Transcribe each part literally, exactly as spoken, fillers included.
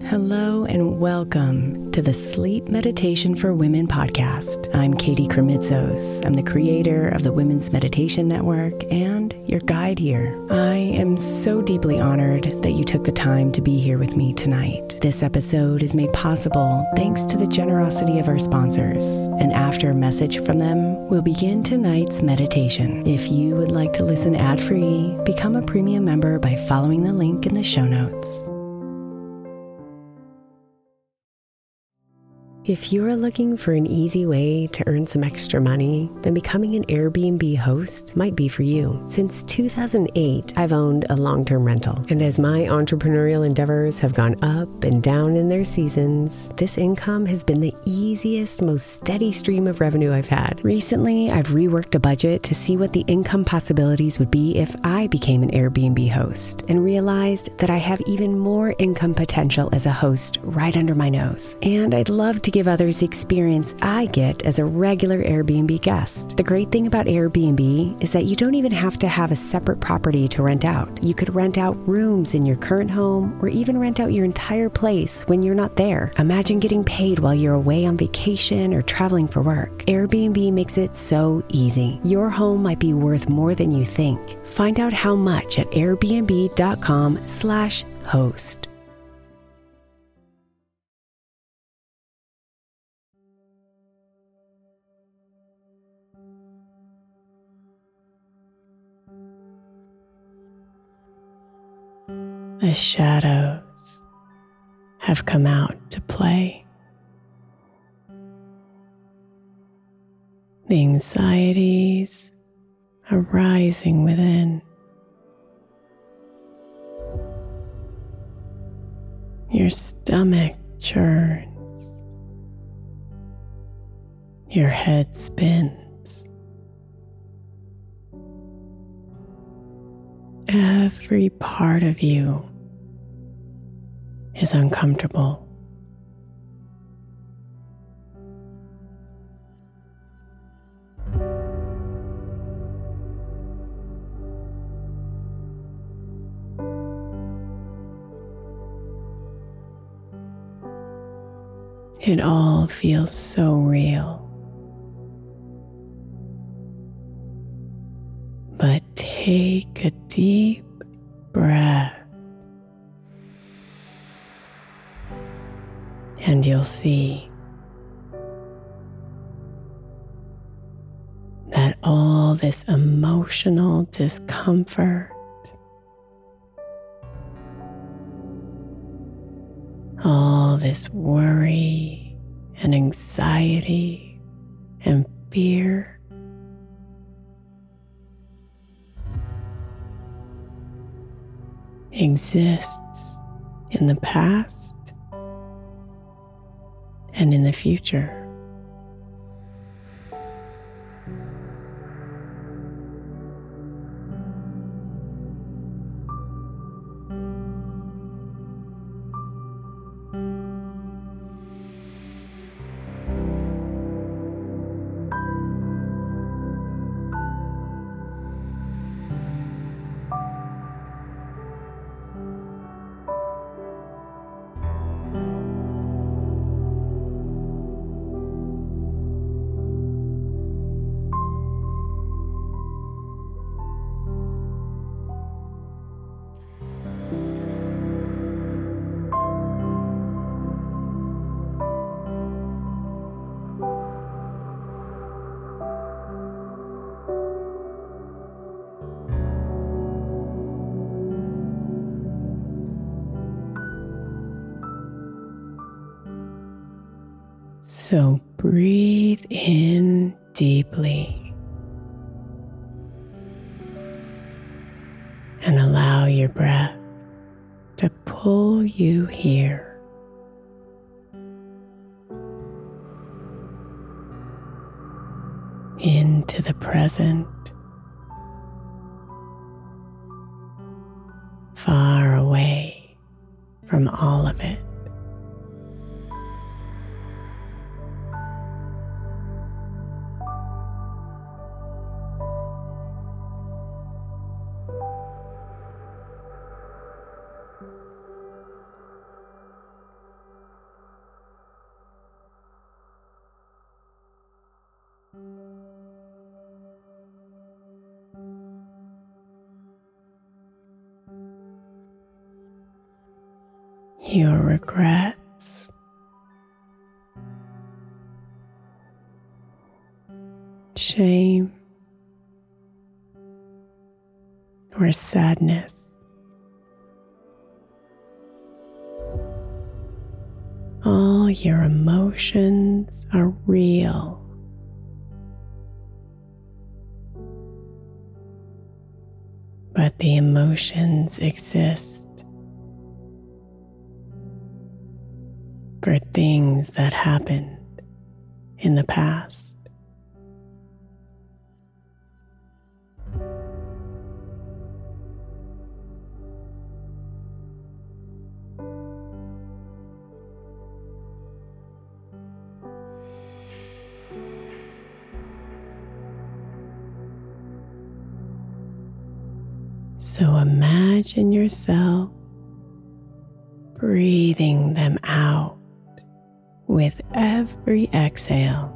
Hello and welcome to the Sleep Meditation for Women podcast. I'm Katie Kremitzos. I'm the creator of the Women's Meditation Network and your guide here. I am so deeply honored that you took the time to be here with me tonight. This episode is made possible thanks to the generosity of our sponsors. And after a message from them, we'll begin tonight's meditation. If you would like to listen ad-free, become a premium member by following the link in the show notes. If you're looking for an easy way to earn some extra money, then becoming an Airbnb host might be for you. Since two thousand eight, I've owned a long-term rental. And as my entrepreneurial endeavors have gone up and down in their seasons, this income has been the easiest, most steady stream of revenue I've had. Recently, I've reworked a budget to see what the income possibilities would be if I became an Airbnb host, and realized that I have even more income potential as a host right under my nose. And I'd love to give others the experience I get as a regular Airbnb guest. The great thing about Airbnb is that you don't even have to have a separate property to rent out. You could rent out rooms in your current home or even rent out your entire place when you're not there. Imagine getting paid while you're away on vacation or traveling for work. Airbnb makes it so easy. Your home might be worth more than you think. Find out how much at airbnb.com slash host. The shadows have come out to play. The anxieties are rising within. Your stomach churns. Your head spins. Every part of you is uncomfortable. It all feels so real. But take a deep breath, and you'll see that all this emotional discomfort, all this worry and anxiety and fear exists in the past and in the future. So breathe in deeply and allow your breath to pull you here. Into the present, far away from all of it. your regrets, shame, or sadness. All your emotions are real. But the emotions exist for things that happened in the past. So imagine yourself breathing them out with every exhale.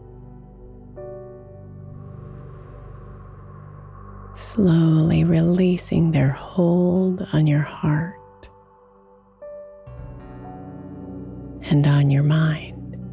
Slowly releasing their hold on your heart and on your mind.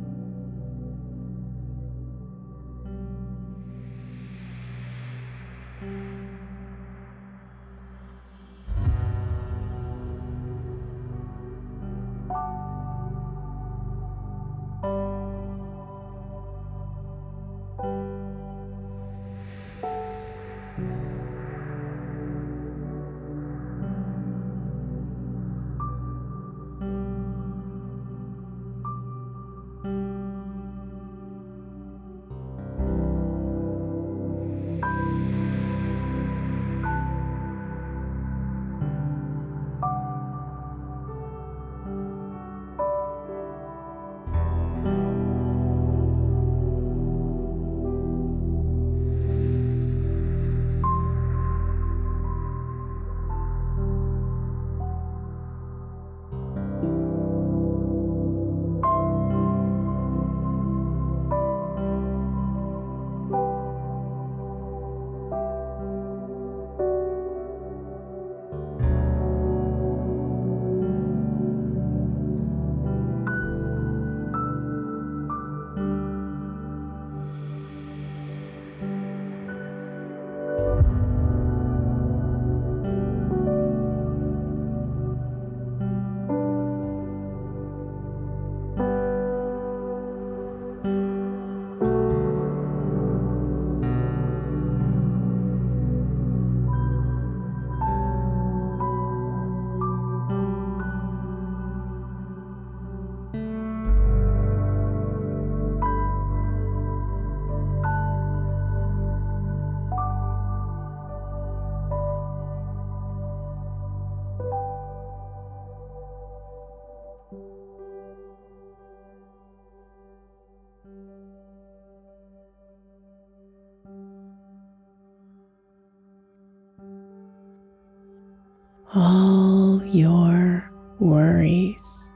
All your worries,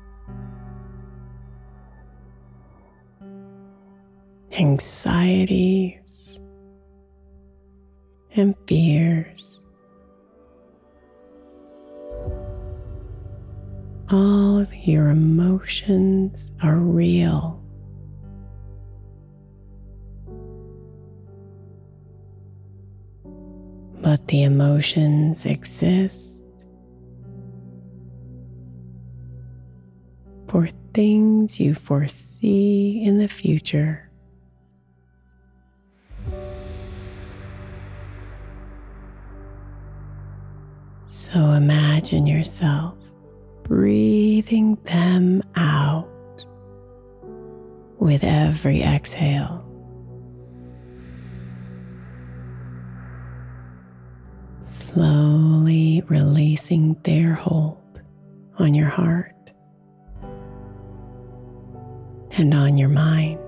anxieties, and fears, all of your emotions are real. But the emotions exist for things you foresee in the future. So imagine yourself breathing them out with every exhale. Slowly releasing their hold on your heart and on your mind.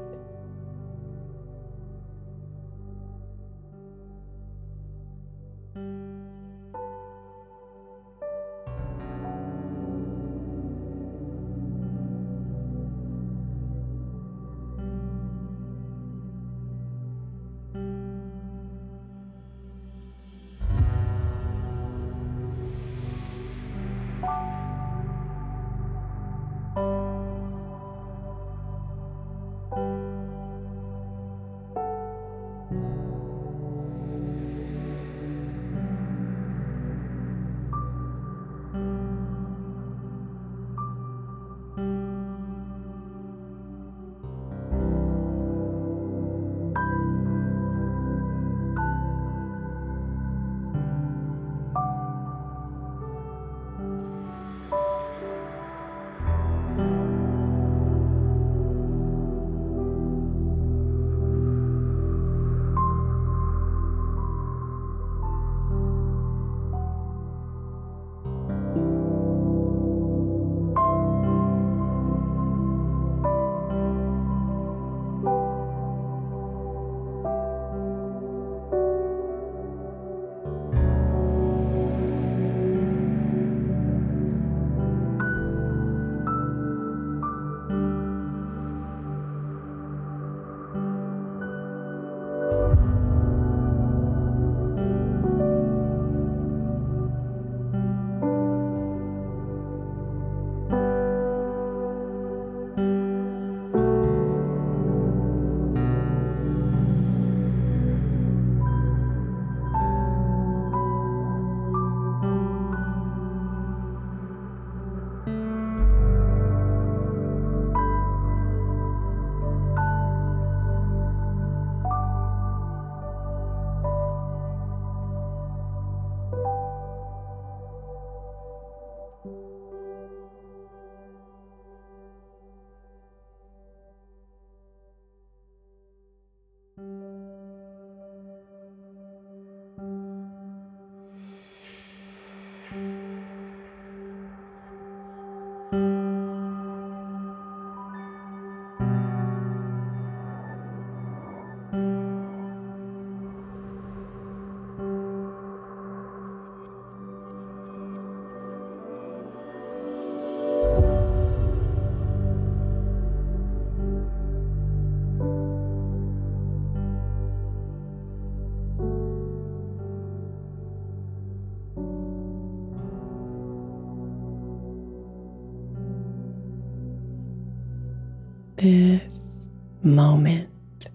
This moment,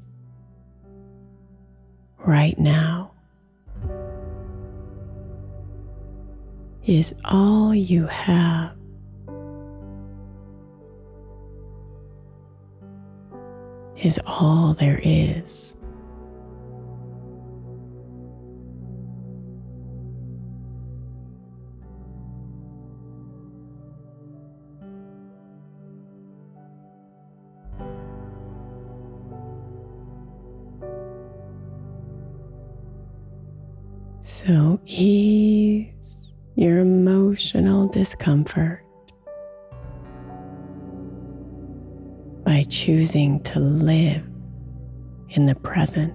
right now, is all you have. Is all there is. So ease your emotional discomfort by choosing to live in the present.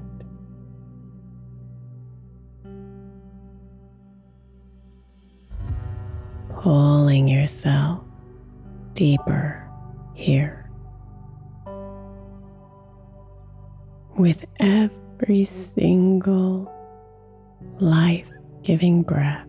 Pulling yourself deeper here. With every single life-giving breath.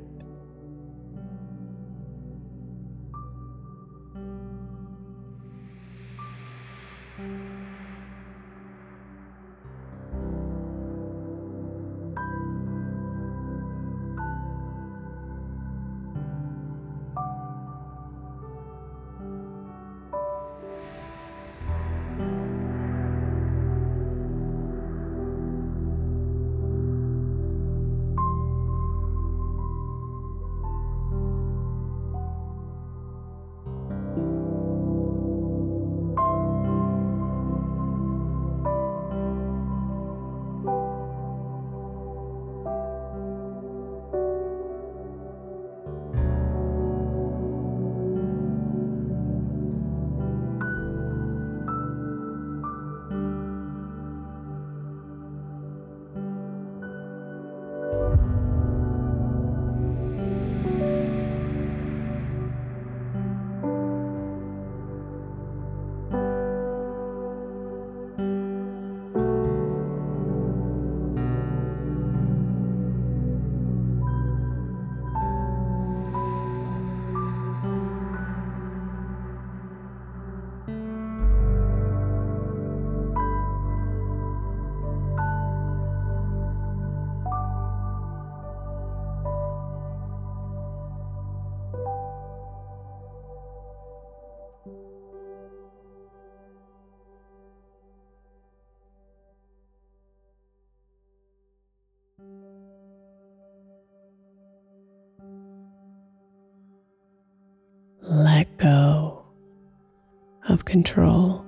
Let go of control.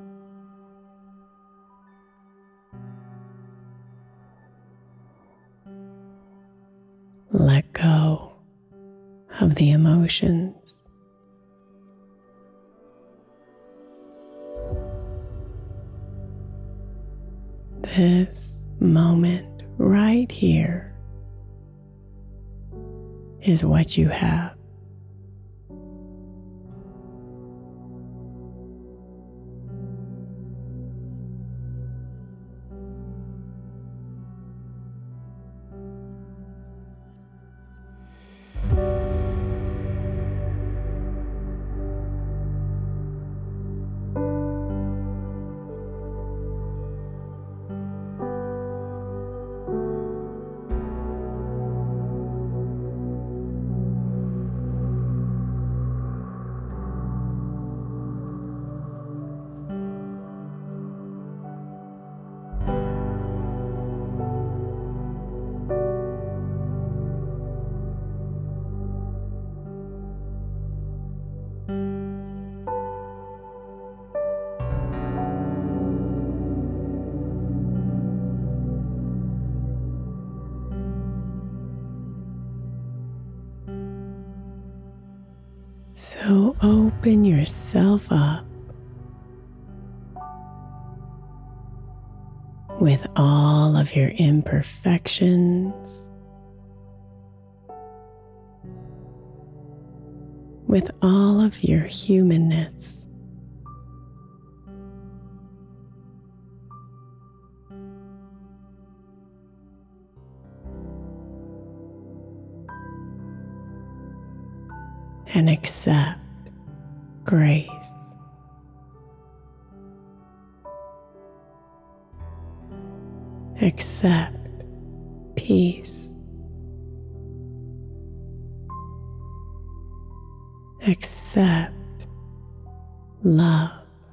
Let go of the emotions. This moment right here is what you have. So open yourself up with all of your imperfections, with all of your humanness. And accept grace. Accept peace. Accept love.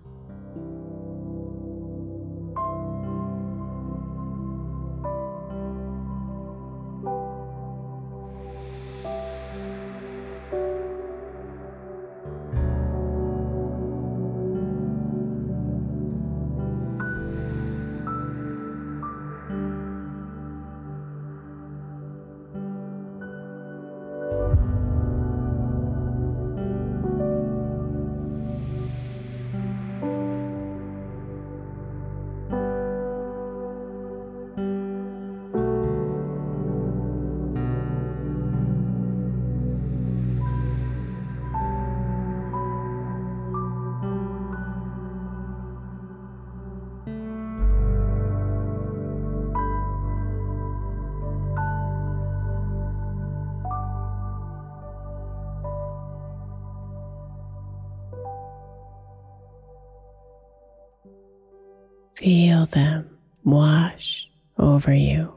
Feel them wash over you,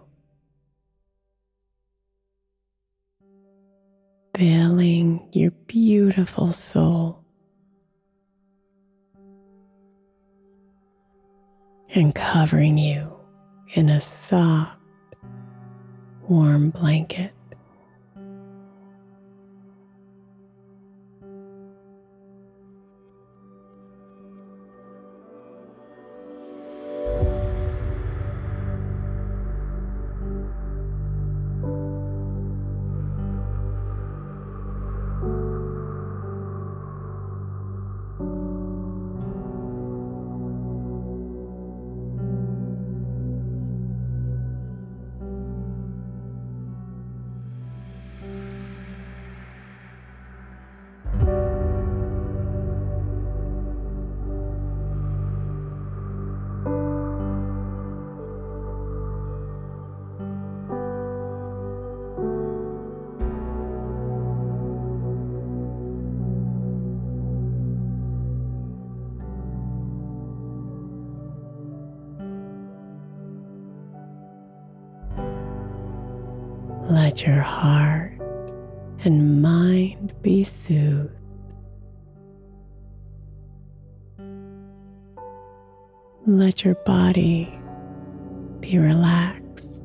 filling your beautiful soul and covering you in a soft, warm blanket. Let your heart and mind be soothed. Let your body be relaxed.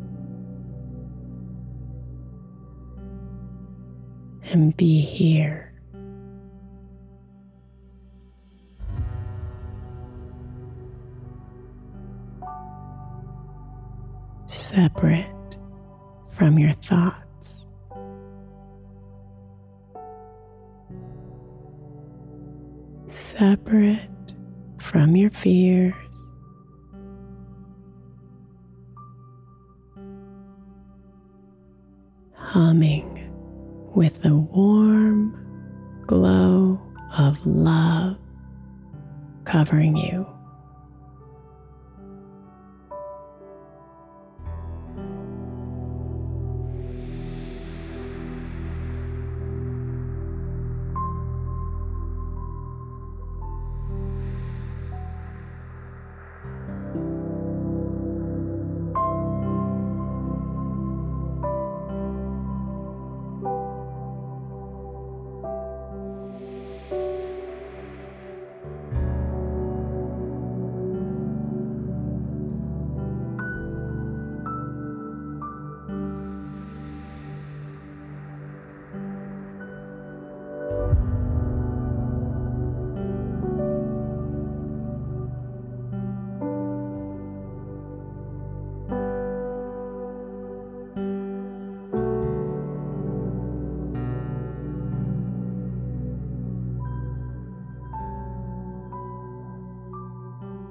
And be here. Separate from your thoughts. Separate from your fears. Humming with the warm glow of love covering you.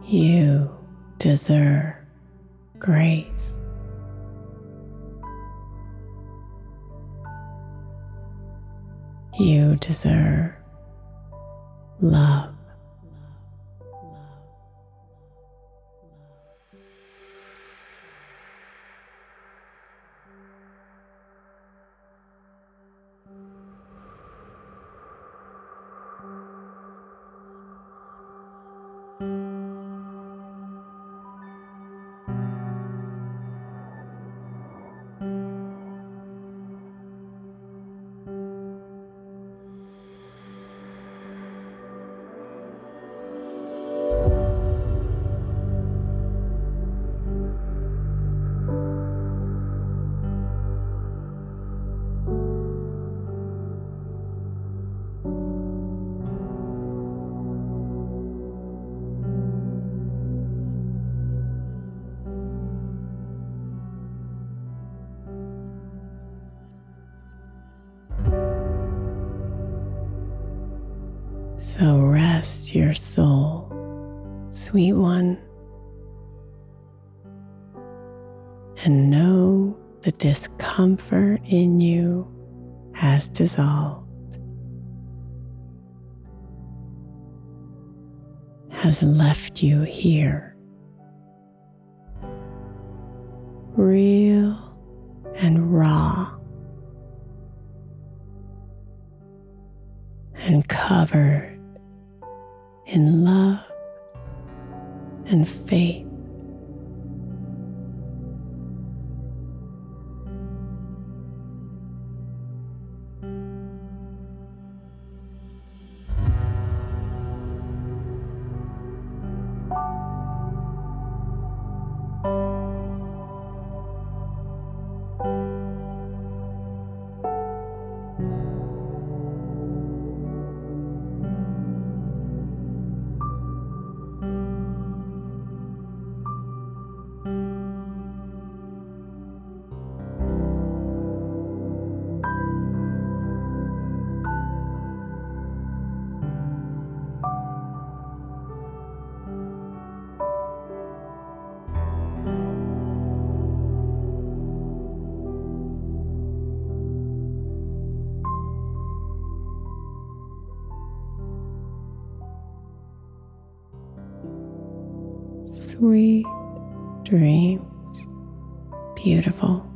You deserve grace. You deserve love. So rest your soul, sweet one, and know the discomfort in you has dissolved, has left you here, real and raw, and covered in love and faith. Sweet dreams, beautiful.